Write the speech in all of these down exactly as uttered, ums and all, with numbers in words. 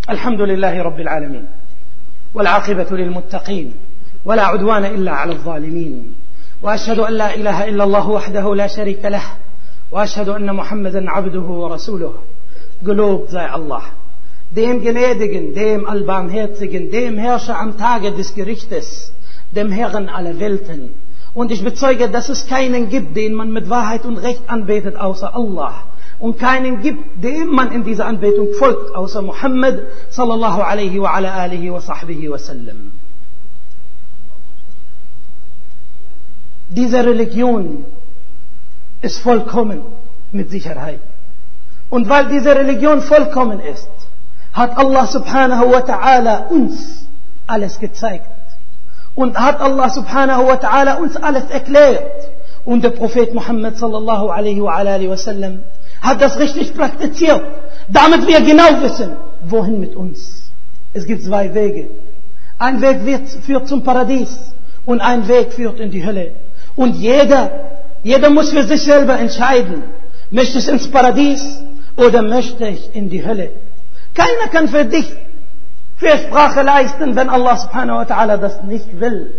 الحمد لله رب العالمين والعاقبة للمتقين ولا عدوان إلا على الظالمين وأشهد أن لا إله إلا الله وحده لا شريك له وأشهد أن محمدا عبده ورسوله. Gelobt sei Allah, dem Gnädigen, dem Allbarmherzigen, dem Herrscher am Tage des Gerichtes, dem Herrn aller Welten. Und ich bezeuge, dass es keinen gibt, den man mit Wahrheit und Recht anbetet, außer Allah. Und keinen gibt, dem man in dieser Anbetung folgt, außer Muhammad sallallahu alaihi wa ala alihi wa sahbihi wa sallam. Diese Religion ist vollkommen, mit Sicherheit. Und weil diese Religion vollkommen ist, hat Allah subhanahu wa ta'ala uns alles gezeigt. Und hat Allah subhanahu wa ta'ala uns alles erklärt. Und der Prophet Muhammad sallallahu alaihi wa alihi wa sallam hat das richtig praktiziert, damit wir genau wissen, wohin mit uns. Es gibt zwei Wege. Ein Weg wird, führt zum Paradies und ein Weg führt in die Hölle. Und jeder, jeder muss für sich selber entscheiden, möchte ich ins Paradies oder möchte ich in die Hölle. Keiner kann für dich Fürsprache leisten, wenn Allah subhanahu wa ta'ala das nicht will.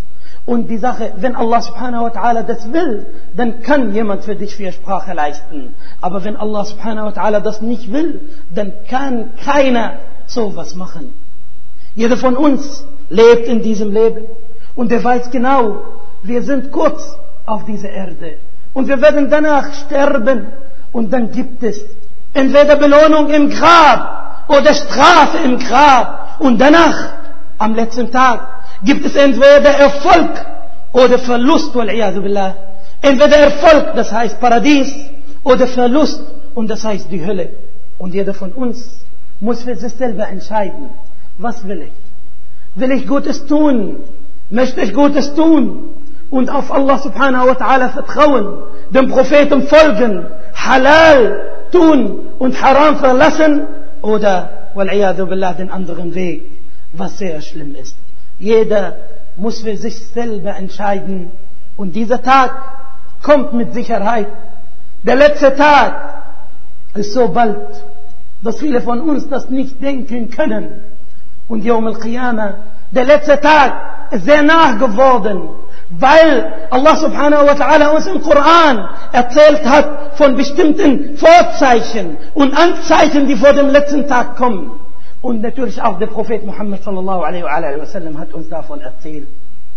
Und die Sache, wenn Allah subhanahu wa ta'ala das will, dann kann jemand für dich Fürsprache leisten. Aber wenn Allah subhanahu wa ta'ala das nicht will, dann kann keiner sowas machen. Jeder von uns lebt in diesem Leben und er weiß genau, wir sind kurz auf dieser Erde und wir werden danach sterben und dann gibt es entweder Belohnung im Grab oder Strafe im Grab und danach, am letzten Tag, gibt es entweder Erfolg oder Verlust, wal-iyadu billah. Entweder Erfolg, das heißt Paradies, oder Verlust, und das heißt die Hölle. Und jeder von uns muss für sich selber entscheiden, was will ich? Will ich Gutes tun? Möchte ich Gutes tun? Und auf Allah subhanahu wa ta'ala vertrauen, dem Propheten folgen, halal tun und haram verlassen, oder, wal-iyadu billah, den anderen Weg, was sehr schlimm ist. Jeder muss für sich selber entscheiden. Und dieser Tag kommt mit Sicherheit. Der letzte Tag ist so bald, dass viele von uns das nicht denken können. Und Yawm al-Qiyamah, der letzte Tag ist sehr nah geworden, weil Allah subhanahu wa ta'ala uns im Koran erzählt hat von bestimmten Vorzeichen und Anzeichen, die vor dem letzten Tag kommen. Und natürlich auch der Prophet Muhammad sallallahu alaihi wa sallam hat uns davon erzählt.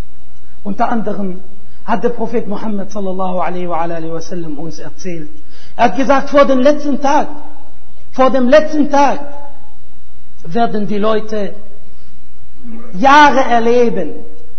Unter anderem hat der Prophet Muhammad sallallahu alaihi wa sallam uns erzählt. Er hat gesagt, vor dem letzten Tag, vor dem letzten Tag werden die Leute Jahre erleben,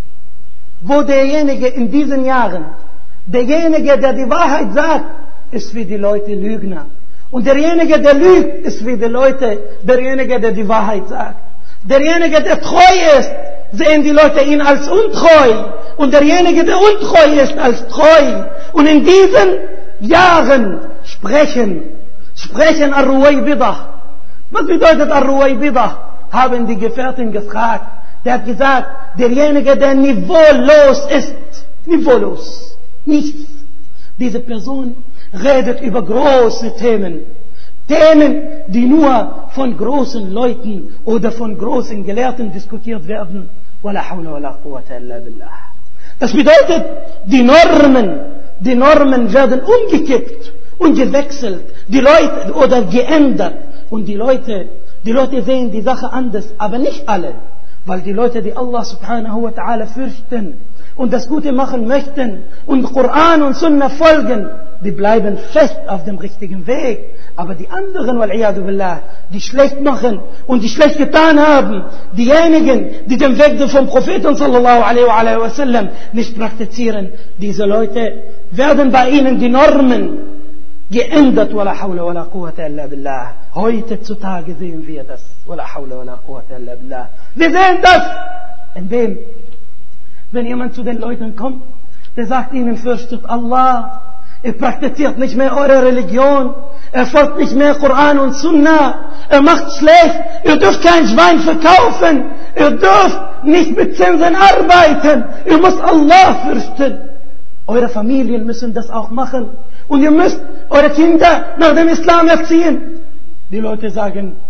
wo derjenige in diesen Jahren, derjenige, der die Wahrheit sagt, ist wie die Leute Lügner. Und derjenige, der lügt, ist wie die Leute, derjenige, der die Wahrheit sagt. Derjenige, der treu ist, sehen die Leute ihn als untreu. Und derjenige, der untreu ist, als treu. Und in diesen Jahren sprechen, sprechen Ar-Ruwaybidah. Was bedeutet Ar-Ruwaybidah? Haben die Gefährten gefragt. Der hat gesagt, derjenige, der niveaulos ist, niveaulos, nichts. Diese Person redet über große Themen. Themen, die nur von großen Leuten oder von großen Gelehrten diskutiert werden. Wala hawla wala quwwata illa billah. Das bedeutet, die Normen, die Normen werden umgekippt und gewechselt. Die Leute, oder geändert. Und die Leute, die Leute sehen die Sache anders, aber nicht alle. Weil die Leute, die Allah subhanahu wa ta'ala fürchten und das Gute machen möchten und Koran und Sunna folgen, die bleiben fest auf dem richtigen Weg. Aber die anderen, wal-iyadu billah, die schlecht machen und die schlecht getan haben, diejenigen, die den Weg vom Propheten sallallahu alaihi wa sallam nicht praktizieren, diese Leute werden bei ihnen die Normen geändert. Wala hawla wala quwwata illa billah. Heutzutage sehen wir das. Wala hawla wala quwwata illa billah. Wir sehen das, indem, wenn jemand zu den Leuten kommt, der sagt ihnen, fürchtet Allah, ihr praktiziert nicht mehr eure Religion, er folgt nicht mehr Koran und Sunna, er macht schlecht, ihr dürft kein Schwein verkaufen, ihr dürft nicht mit Zinsen arbeiten, ihr müsst Allah fürchten. Eure Familien müssen das auch machen und ihr müsst eure Kinder nach dem Islam erziehen. Die Leute sagen,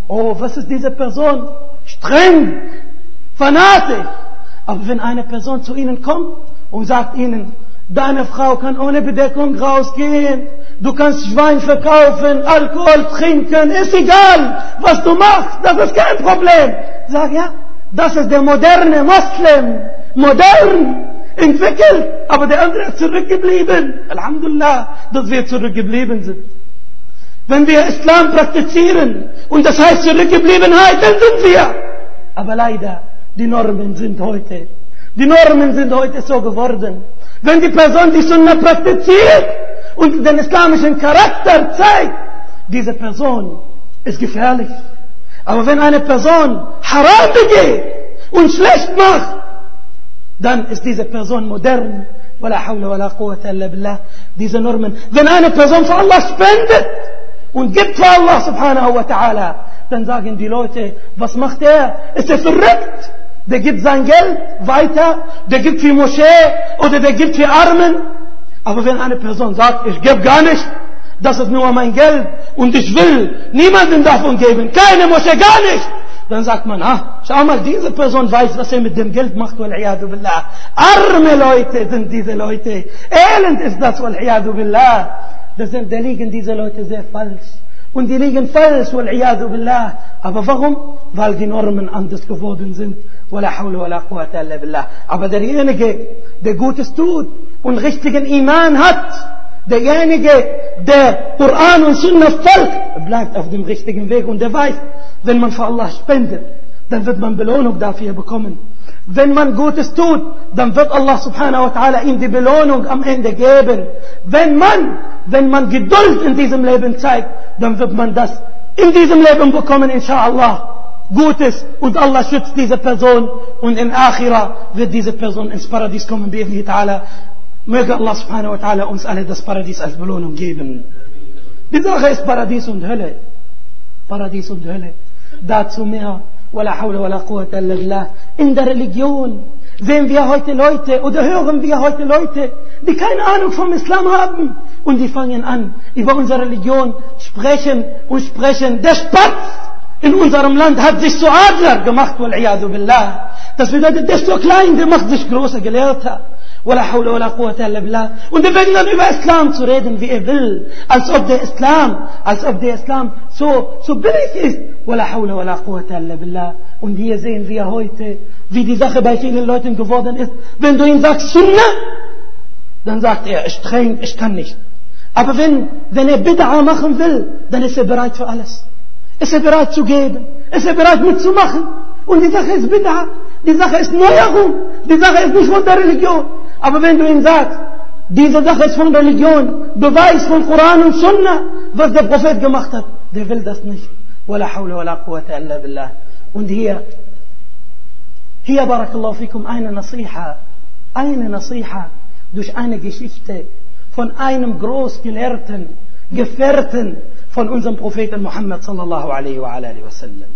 oh, was ist diese Person? Streng, fanatisch. Aber wenn eine Person zu ihnen kommt und sagt ihnen, deine Frau kann ohne Bedeckung rausgehen, du kannst Schwein verkaufen, Alkohol trinken, ist egal, was du machst, das ist kein Problem. Sag ja, das ist der moderne Moslem, modern, entwickelt, aber der andere ist zurückgeblieben. Alhamdulillah, dass wir zurückgeblieben sind. Wenn wir Islam praktizieren und das heißt Zurückgebliebenheit, dann sind wir. Aber leider, die Normen sind heute, die Normen sind heute so geworden. Wenn die Person die Sunna praktiziert und den islamischen Charakter zeigt, diese Person ist gefährlich. Aber wenn eine Person Haram begeht und schlecht macht, dann ist diese Person modern. Wala hawla wala quwwata illa billah. Diese Normen. Wenn eine Person für Allah spendet und gibt für Allah subhanahu wa ta'ala, dann sagen die Leute, was macht er? Ist er verrückt? Der gibt sein Geld weiter, der gibt für Moschee oder der gibt für Armen. Aber wenn eine Person sagt, ich gebe gar nicht, das ist nur mein Geld und ich will niemandem davon geben, keine Moschee, gar nicht, dann sagt man, ah, schau mal, diese Person weiß, was er mit dem Geld macht, wal-iyadu billah. Arme Leute sind diese Leute, elend ist das, wal-iyadu billah. Das sind, da liegen diese Leute sehr falsch. Und die liegen falsch, wal-iyadu billah. Aber warum? Weil die Normen anders geworden sind. Wala hawla wala quwwata illa billah. Aber derjenige, der Gutes tut und richtigen Iman hat, derjenige, der Koran und Sunna folgt, bleibt auf dem richtigen Weg und der weiß, wenn man für Allah spendet, dann wird man Belohnung dafür bekommen. Wenn man Gutes tut, dann wird Allah subhanahu wa ta'ala ihm die Belohnung am Ende geben. Wenn man, wenn man Geduld in diesem Leben zeigt, dann wird man das in diesem Leben bekommen, inshallah. Gutes und Allah schützt diese Person und in Akhira wird diese Person ins Paradies kommen, bi'idhnihi ta'ala. Möge Allah subhanahu wa ta'ala uns alle das Paradies als Belohnung geben. Die Sache ist Paradies und Hölle. Paradies und Hölle. Dazu mehr. Wala hawla wala quwwata illa billah. In der Religion sehen wir heute Leute oder hören wir heute Leute, die keine Ahnung vom Islam haben. Und die fangen an, über unsere Religion sprechen und sprechen. Der Spatz in unserem Land hat sich zu Adler gemacht. Wal-iyadu billah. Das bedeutet, der ist so klein, der macht sich großer Gelehrter. Wala hawla wala quwwata illa billah. Und er fängt dann über Islam zu reden, wie er will. Als ob der Islam, als ob der Islam so, so billig ist. Wala hawla wala quwwata illa billah. Und hier sehen wir heute, wie die Sache bei vielen Leuten geworden ist. Wenn du ihm sagst Sunna, dann sagt er, ich streng, ich kann nicht. Aber wenn, wenn er Bid'a machen will, dann ist er bereit für alles. Ist er bereit zu geben. Ist er bereit mitzumachen. Und die Sache ist Bid'a. Die Sache ist Neuerung. Die Sache ist nicht von der Religion. Aber wenn du ihm sagst, diese Sache ist von Religion, Beweis von Koran und Sunna, was der Prophet gemacht hat, der will das nicht. Wala hawla wala quwwata illa billah. Und hier, hier barakallahu fikum, eine Nasiha, eine Nasiha durch eine Geschichte von einem Großgelehrten, Gefährten von unserem Propheten Muhammad sallallahu alaihi wa alihi wa sallam.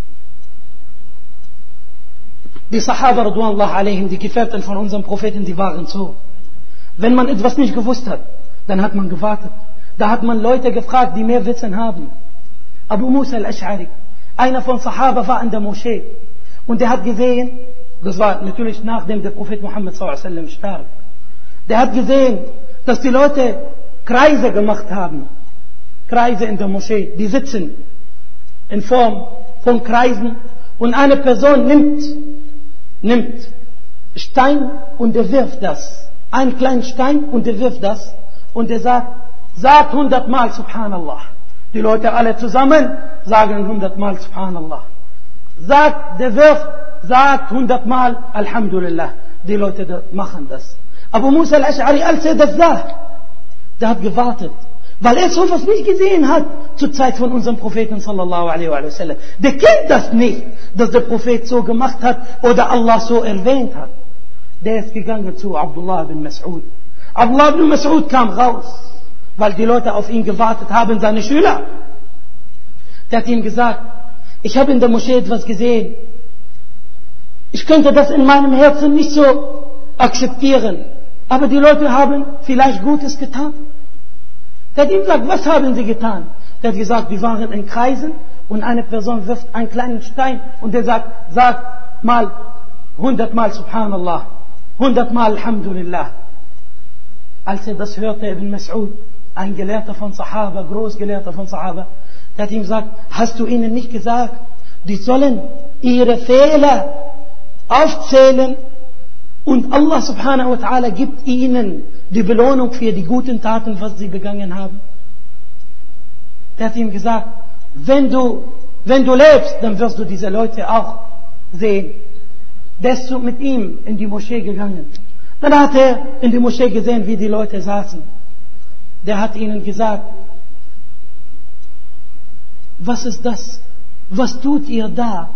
Die Sahaba radwanullah alaihim, die Gefährten von unserem Propheten, die waren so. Wenn man etwas nicht gewusst hat, dann hat man gewartet. Da hat man Leute gefragt, die mehr Wissen haben. Abu Musa al-Ash'ari, einer von Sahaba, war in der Moschee. Und der hat gesehen, das war natürlich nachdem der Prophet Muhammad sallallahu alaihi wa sallam starb. Der hat gesehen, dass die Leute Kreise gemacht haben. Kreise in der Moschee, die sitzen in Form von Kreisen. Und eine Person nimmt nimmt Stein und er wirft das. Einen kleinen Stein und er wirft das. Und er sagt, sagt hundertmal Subhanallah. Die Leute alle zusammen sagen hundertmal Subhanallah. Sagt, der wirft, sagt hundertmal Alhamdulillah. Die Leute machen das. Abu Musa al-Ash'ari, als er das sah, der hat gewartet. Weil er sowas nicht gesehen hat zur Zeit von unserem Propheten sallallahu alaihi wa sallam. Der kennt das nicht, dass der Prophet so gemacht hat oder Allah so erwähnt hat. Der ist gegangen zu Abdullah bin Mas'ud. Abdullah bin Mas'ud kam raus, weil die Leute auf ihn gewartet haben, seine Schüler. Der hat ihm gesagt, ich habe in der Moschee etwas gesehen. Ich könnte das in meinem Herzen nicht so akzeptieren. Aber die Leute haben vielleicht Gutes getan. Der hat ihm gesagt, was haben sie getan? Der hat gesagt, wir waren in Kreisen und eine Person wirft einen kleinen Stein und der sagt, sagt mal hundertmal Subhanallah, hundertmal Alhamdulillah. Als er das hörte, Ibn Mas'ud, ein Gelehrter von Sahaba, Großgelehrter von Sahaba, der hat ihm gesagt, hast du ihnen nicht gesagt, die sollen ihre Fehler aufzählen und Allah subhanahu wa ta'ala gibt ihnen die Belohnung für die guten Taten, was sie begangen haben? Der hat ihm gesagt, wenn du, wenn du lebst, dann wirst du diese Leute auch sehen. Der ist so mit ihm in die Moschee gegangen. Dann hat er in die Moschee gesehen, wie die Leute saßen. Der hat ihnen gesagt, was ist das? Was tut ihr da?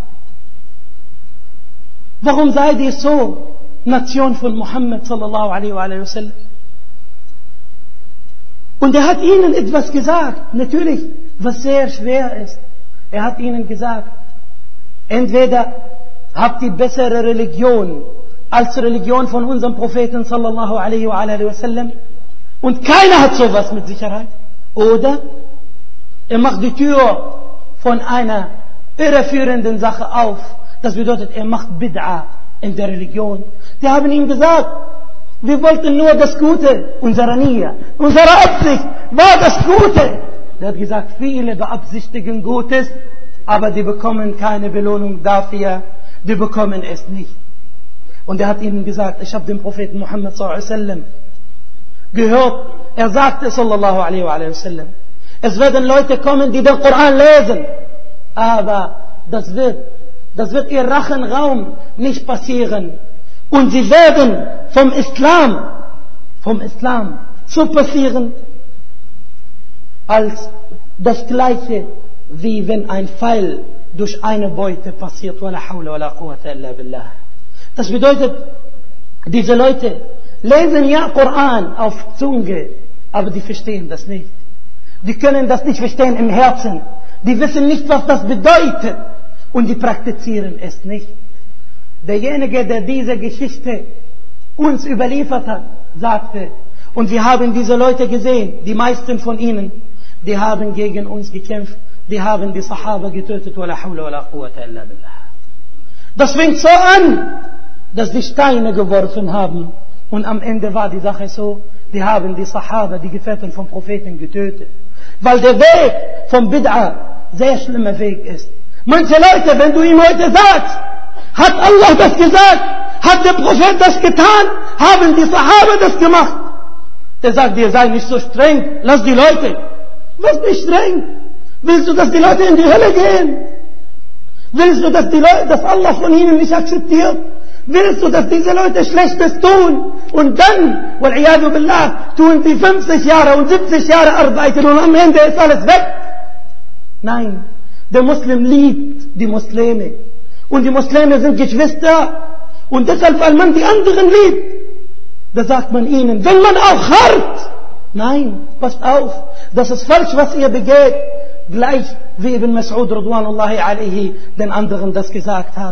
Warum seid ihr so Nation von Muhammad sallallahu alaihi wa sallam? Und er hat ihnen etwas gesagt, natürlich, was sehr schwer ist. Er hat ihnen gesagt, entweder habt ihr bessere Religion als Religion von unserem Propheten sallallahu alaihi wa sallam und keiner hat sowas mit Sicherheit, oder er macht die Tür von einer irreführenden Sache auf. Das bedeutet, er macht Bid'a in der Religion. Die haben ihm gesagt, wir wollten nur das Gute, unsere Nia, unsere Absicht war das Gute. Er hat gesagt, viele beabsichtigen Gutes, aber die bekommen keine Belohnung dafür, die bekommen es nicht. Und er hat ihnen gesagt, ich habe den Propheten Muhammad sallallahu alaihi wa sallam gehört, er sagte sallallahu alaihi wa sallam, es werden Leute kommen, die den Koran lesen, aber das wird, das wird ihr Rachenraum nicht passieren. Und sie werden vom Islam, vom Islam so passieren, als das Gleiche, wie wenn ein Pfeil durch eine Beute passiert. Wala hawla wala quwwata illa billah. Das bedeutet, diese Leute lesen ja Koran auf Zunge, aber die verstehen das nicht. Die können das nicht verstehen im Herzen. Die wissen nicht, was das bedeutet. Und die praktizieren es nicht. Derjenige, der diese Geschichte uns überliefert hat, sagte, und wir haben diese Leute gesehen, die meisten von ihnen, die haben gegen uns gekämpft, die haben die Sahaba getötet, wala hawla wala quwwata illa billah. Das fängt so an, dass die Steine geworfen haben, und am Ende war die Sache so, die haben die Sahaba, die Gefährten vom Propheten, getötet. Weil der Weg vom Bid'a sehr schlimmer Weg ist. Manche Leute, wenn du ihm heute sagst, hat Allah das gesagt, hat der Prophet das getan, haben die Sahaba das gemacht. Der sagt dir, sei nicht so streng, lass die Leute. Was nicht streng? Willst du, dass die Leute in die Hölle gehen? Willst du, dass die Leute, dass Allah von ihnen nicht akzeptiert? Willst du, dass diese Leute Schlechtes tun? Und dann, wal-iyadu billah, tun sie fünfzig Jahre und siebzig Jahre arbeiten und am Ende ist alles weg? Nein, der Muslim liebt die Muslime. Und die Muslime sind Geschwister. Und deshalb, weil man die anderen liebt, da sagt man ihnen, wenn man auch hart, nein, passt auf, das ist falsch, was ihr begeht. Gleich wie Ibn Mas'ud radwanullahi alaihi den anderen das gesagt hat.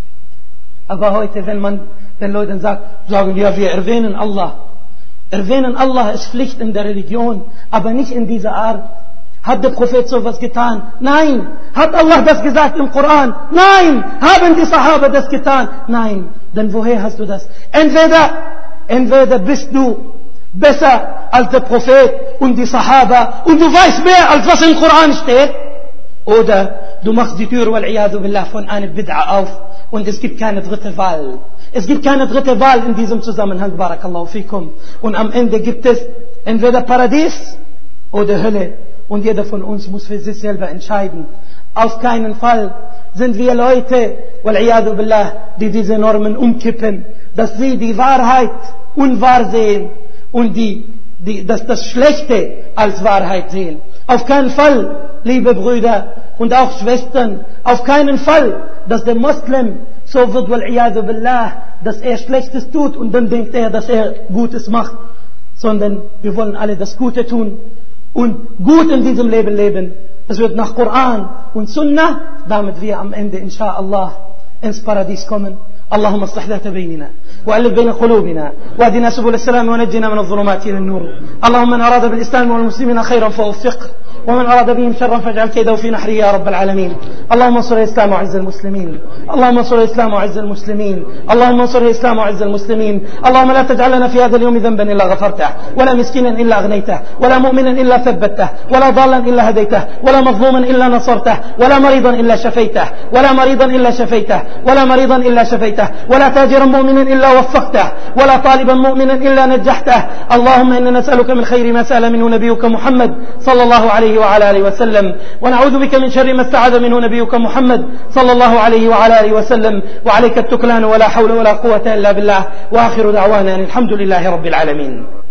Aber heute, wenn man den Leuten sagt, sagen wir, wir erwähnen Allah. Erwähnen Allah ist Pflicht in der Religion, aber nicht in dieser Art. Hat der Prophet sowas getan? Nein. Hat Allah das gesagt im Koran? Nein. Haben die Sahaba das getan? Nein. Denn woher hast du das? Entweder, entweder bist du besser als der Prophet und die Sahaba und du weißt mehr, als was im Koran steht, oder du machst die Tür, wal-iyadu billah, von einer Bid'a auf und es gibt keine dritte Wahl. Es gibt keine dritte Wahl in diesem Zusammenhang, barakallahu fikum. Und am Ende gibt es entweder Paradies oder Hölle. Und jeder von uns muss für sich selber entscheiden. Auf keinen Fall sind wir Leute, wal-iyadu billah, die diese Normen umkippen, dass sie die Wahrheit unwahr sehen und die, die, dass das Schlechte als Wahrheit sehen. Auf keinen Fall, liebe Brüder und auch Schwestern, auf keinen Fall, dass der Muslim so wird, wal-iyadu billah, dass er Schlechtes tut und dann denkt er, dass er Gutes macht, sondern wir wollen alle das Gute tun und gut in diesem Leben leben. Es wird nach Koran und Sunnah, damit wir am Ende inshaAllah ins Paradies kommen. اللهم اصلح ذات بيننا وألف بين قلوبنا واهدنا سبل السلام ونجنا من الظلمات إلى النور. اللهم من أراد بالإسلام والمسلمين خيرا فوفقه ومن أراد بهم شرا فاجعل كيده في نحره يا رب العالمين. اللهم انصر الإسلام وعز المسلمين، اللهم انصر الإسلام وعز المسلمين، اللهم انصر الإسلام وعز المسلمين. اللهم لا تجعل لنا في هذا اليوم ذنبا إلا غفرته، ولا مسكينا إلا أغنيته، ولا مؤمنا إلا ثبته، ولا ضالا إلا هديته، ولا مظلوما إلا نصرته، ولا مريضا إلا شفيته، ولا مريضا إلا شفيته، ولا مريضا إلا شفيته، ولا تاجرا مؤمنا إلا وفقته، ولا طالبا مؤمنا إلا نجحته. اللهم إنا نسألك من خير ما سأل منه نبيك محمد صلى الله عليه وعلى آله وسلم، ونعوذ بك من شر ما استعاذ منه نبيك محمد صلى الله عليه وعلى آله وسلم، وعليك التكلان ولا حول ولا قوة إلا بالله. وآخر دعوانا الحمد لله رب العالمين.